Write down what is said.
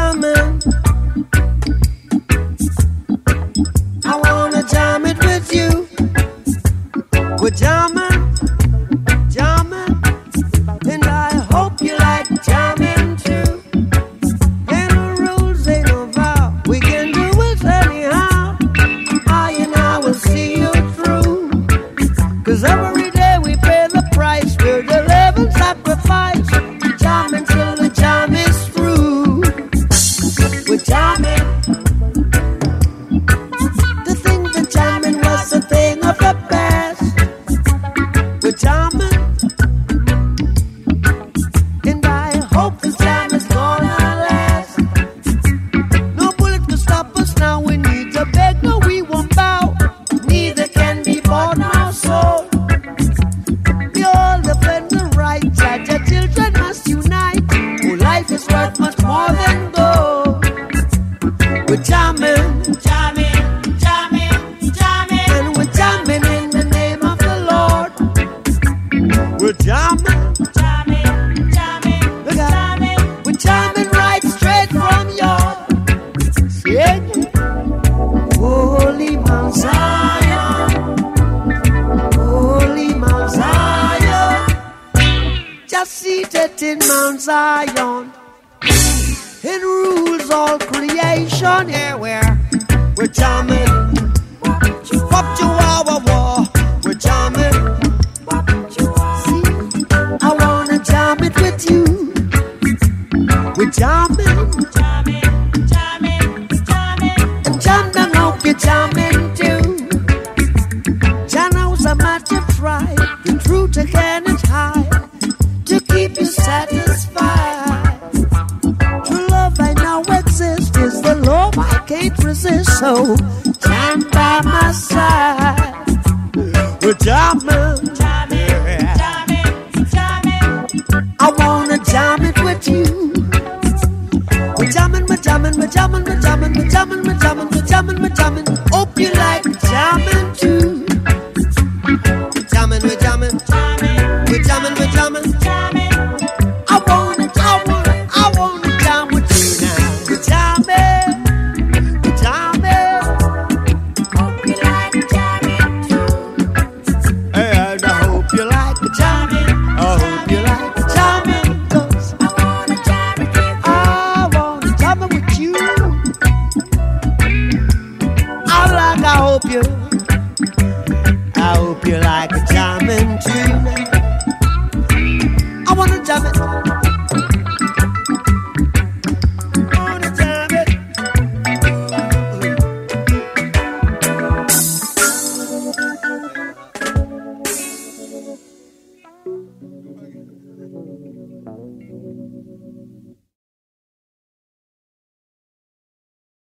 jamming. I wanna jam it with you. We're jamming, jamming, and I hope you like jamming too. Ain't no rules, ain't no vow. We can do it anyhow. I and I will see you through. 'Cause every day we pay the price. We're the living sacrifice. Jamming till the jam is through. We're jamming. To think that jamming was a thing of the past. We're jamming. And I hope this jam is gonna last. No bullet will stop us now. We need to beg, no, we won't bow. Neither can be bought nor sold. We all defend the right. Judge our children must unite. Oh, life is worth much more than gold. We're jamming, jamming, jamming, jamming, and we're jamming in the name of the Lord. We're jamming, jamming, jamming, jamming. We're jamming right straight from your Holy Mount Zion, Holy Mount Zion, just seated in Mount Zion. It rules all creation. Here we're jamming. What you war. We're jamming. See, I wanna jam it with you. We're jamming. Jamming, jamming, jamming. And jam them hope you're jamming too. Jano's a matter of try. The truth again is high. To keep you satisfied. True love I know exists is the love I can't resist. So stand by my side. We're jamming, jamming, jamming, jamming. I wanna jam it with you. We're jamming, we're jamming, we're jamming, we're jamming, we're jamming, we're jamming, we're jamming, we're jamming. Hope you like jamming too. We're jamming, we're jamming, jamming, we're jamming, we're jamming, jamming. I wanna jam with you now. We're jamming, we're jamming. Hope you like jamming too. And I hope you like jamming. I hope you like jamming. 'Cause I wanna jam it with you. I wanna jam it with you. I hope you like jamming too.